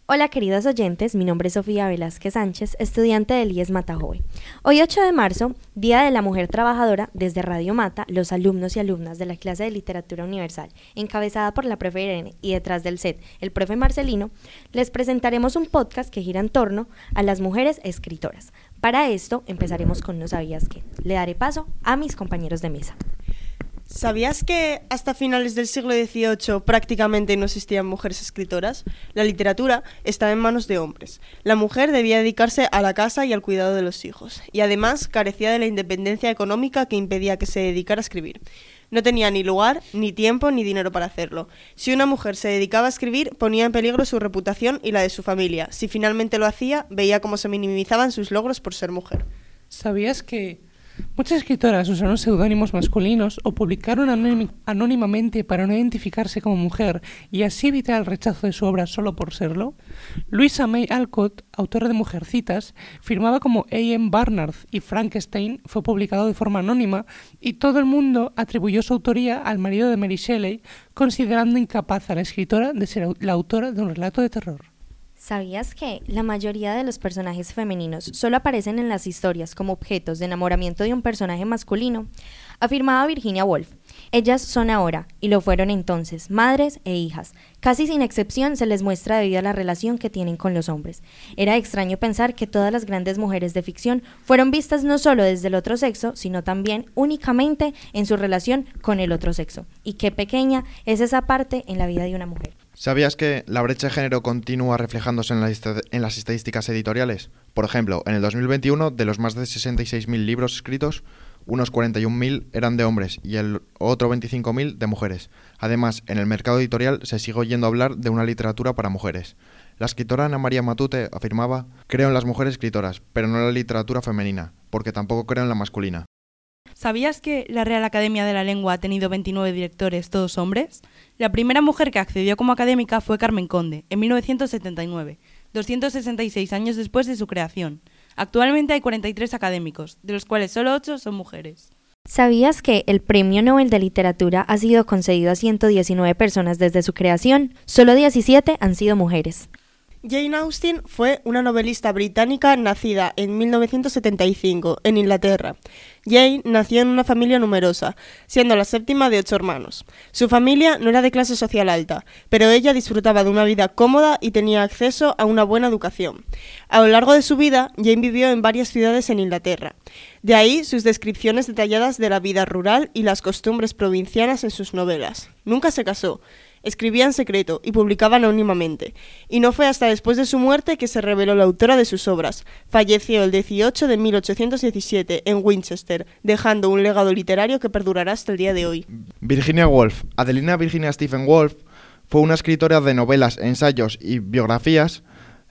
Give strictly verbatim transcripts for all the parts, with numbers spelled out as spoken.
Hola queridos oyentes, mi nombre es Sofía Velázquez Sánchez, estudiante del I E S Mata Joven. Hoy ocho de marzo, Día de la Mujer Trabajadora, desde Radio Mata, los alumnos y alumnas de la clase de Literatura Universal, encabezada por la profe Irene y detrás del set, el profe Marcelino, les presentaremos un podcast que gira en torno a las mujeres escritoras. Para esto, empezaremos con No sabías qué. Le daré paso a mis compañeros de mesa. ¿Sabías que hasta finales del siglo dieciocho prácticamente no existían mujeres escritoras? La literatura estaba en manos de hombres. La mujer debía dedicarse a la casa y al cuidado de los hijos, y además carecía de la independencia económica que impedía que se dedicara a escribir. No tenía ni lugar, ni tiempo, ni dinero para hacerlo. Si una mujer se dedicaba a escribir, ponía en peligro su reputación y la de su familia. Si finalmente lo hacía, veía cómo se minimizaban sus logros por ser mujer. ¿Sabías que muchas escritoras usaron seudónimos masculinos o publicaron anónim- anónimamente para no identificarse como mujer y así evitar el rechazo de su obra solo por serlo? Louisa May Alcott, autora de Mujercitas, firmaba como A M Barnard y Frankenstein fue publicado de forma anónima y todo el mundo atribuyó su autoría al marido de Mary Shelley, considerando incapaz a la escritora de ser la autora de un relato de terror. ¿Sabías que la mayoría de los personajes femeninos solo aparecen en las historias como objetos de enamoramiento de un personaje masculino? Afirmaba Virginia Woolf. Ellas son ahora, y lo fueron entonces, madres e hijas. Casi sin excepción se les muestra debido a la relación que tienen con los hombres. Era extraño pensar que todas las grandes mujeres de ficción fueron vistas no solo desde el otro sexo, sino también únicamente en su relación con el otro sexo. Y qué pequeña es esa parte en la vida de una mujer. ¿Sabías que la brecha de género continúa reflejándose en, la est- en las estadísticas editoriales? Por ejemplo, en el dos mil veintiuno, de los más de sesenta y seis mil libros escritos, unos cuarenta y un mil eran de hombres y el otro veinticinco mil de mujeres. Además, en el mercado editorial se sigue oyendo hablar de una literatura para mujeres. La escritora Ana María Matute afirmaba: creo en las mujeres escritoras, pero no en la literatura femenina, porque tampoco creo en la masculina. ¿Sabías que la Real Academia de la Lengua ha tenido veintinueve directores, todos hombres? La primera mujer que accedió como académica fue Carmen Conde, en mil novecientos setenta y nueve, doscientos sesenta y seis años después de su creación. Actualmente hay cuarenta y tres académicos, de los cuales solo ocho son mujeres. ¿Sabías que el Premio Nobel de Literatura ha sido concedido a ciento diecinueve personas desde su creación? Solo diecisiete han sido mujeres. Jane Austen fue una novelista británica nacida en mil novecientos setenta y cinco, en Inglaterra. Jane nació en una familia numerosa, siendo la séptima de ocho hermanos. Su familia no era de clase social alta, pero ella disfrutaba de una vida cómoda y tenía acceso a una buena educación. A lo largo de su vida, Jane vivió en varias ciudades en Inglaterra. De ahí sus descripciones detalladas de la vida rural y las costumbres provincianas en sus novelas. Nunca se casó. Escribía en secreto y publicaba anónimamente, y no fue hasta después de su muerte que se reveló la autora de sus obras. Falleció el dieciocho de mil ochocientos diecisiete en Winchester, dejando un legado literario que perdurará hasta el día de hoy. Virginia Woolf. Adelina Virginia Stephen Woolf fue una escritora de novelas, ensayos y biografías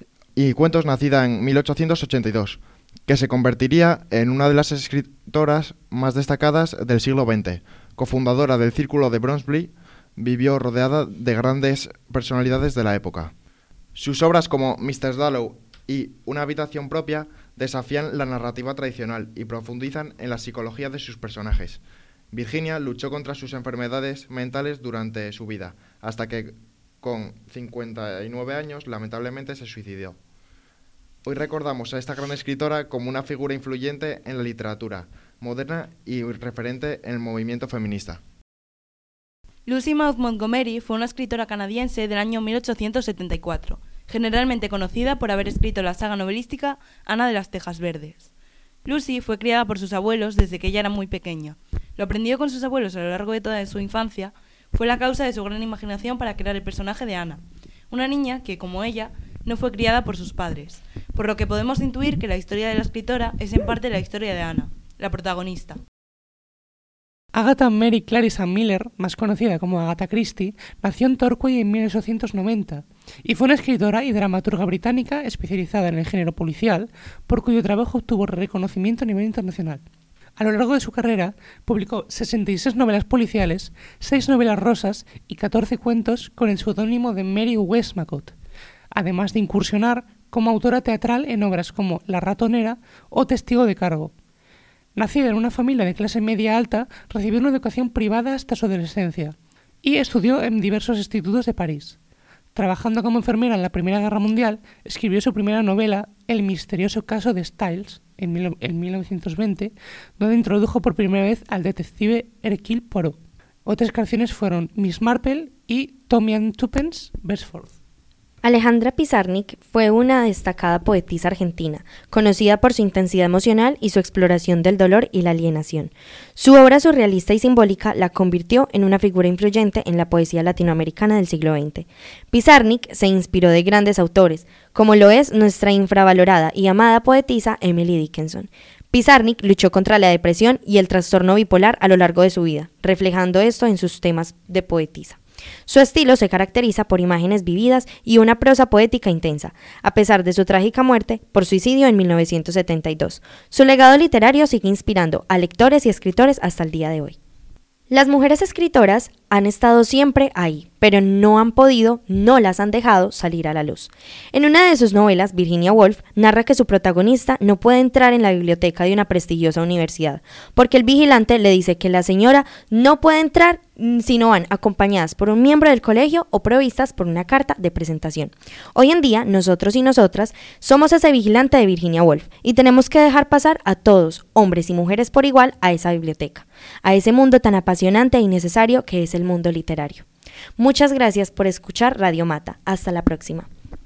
y cuentos nacida en mil ochocientos ochenta y dos, que se convertiría en una de las escritoras más destacadas del siglo veinte. Cofundadora del Círculo de Bromsbury, vivió rodeada de grandes personalidades de la época. Sus obras como mister Darlow y Una habitación propia desafían la narrativa tradicional y profundizan en la psicología de sus personajes. Virginia luchó contra sus enfermedades mentales durante su vida, hasta que con cincuenta y nueve años lamentablemente se suicidó. Hoy recordamos a esta gran escritora como una figura influyente en la literatura moderna y referente en el movimiento feminista. Lucy Maud Montgomery fue una escritora canadiense del año mil ochocientos setenta y cuatro, generalmente conocida por haber escrito la saga novelística Ana de las Tejas Verdes. Lucy fue criada por sus abuelos desde que ella era muy pequeña. Lo aprendido con sus abuelos a lo largo de toda su infancia fue la causa de su gran imaginación para crear el personaje de Ana, una niña que, como ella, no fue criada por sus padres, por lo que podemos intuir que la historia de la escritora es en parte la historia de Ana, la protagonista. Agatha Mary Clarissa Miller, más conocida como Agatha Christie, nació en Torquay en mil ochocientos noventa y fue una escritora y dramaturga británica especializada en el género policial, por cuyo trabajo obtuvo reconocimiento a nivel internacional. A lo largo de su carrera, publicó sesenta y seis novelas policiales, seis novelas rosas y catorce cuentos con el seudónimo de Mary Westmacott, además de incursionar como autora teatral en obras como La ratonera o Testigo de cargo. Nacida en una familia de clase media alta, recibió una educación privada hasta su adolescencia y estudió en diversos institutos de París. trabajando como enfermera en la Primera Guerra Mundial, escribió su primera novela, El misterioso caso de Styles, en, mil, en mil novecientos veinte, donde introdujo por primera vez al detective Hercule Poirot. Otras canciones fueron Miss Marple y Tommy and Tuppence Beresford. Alejandra Pizarnik fue una destacada poetisa argentina, conocida por su intensidad emocional y su exploración del dolor y la alienación. Su obra surrealista y simbólica la convirtió en una figura influyente en la poesía latinoamericana del siglo veinte. Pizarnik se inspiró de grandes autores, como lo es nuestra infravalorada y amada poetisa Emily Dickinson. Pizarnik luchó contra la depresión y el trastorno bipolar a lo largo de su vida, reflejando esto en sus temas de poetisa. Su estilo se caracteriza por imágenes vividas y una prosa poética intensa, a pesar de su trágica muerte por suicidio en mil novecientos setenta y dos. Su legado literario sigue inspirando a lectores y escritores hasta el día de hoy. Las mujeres escritoras han estado siempre ahí, pero no han podido, no las han dejado salir a la luz. En una de sus novelas, Virginia Woolf narra que su protagonista no puede entrar en la biblioteca de una prestigiosa universidad, porque el vigilante le dice que la señora no puede entrar si no van acompañadas por un miembro del colegio o provistas por una carta de presentación. Hoy en día, nosotros y nosotras somos ese vigilante de Virginia Woolf y tenemos que dejar pasar a todos, hombres y mujeres por igual, a esa biblioteca, a ese mundo tan apasionante y necesario que es el mundo literario. Muchas gracias por escuchar Radio Mata. Hasta la próxima.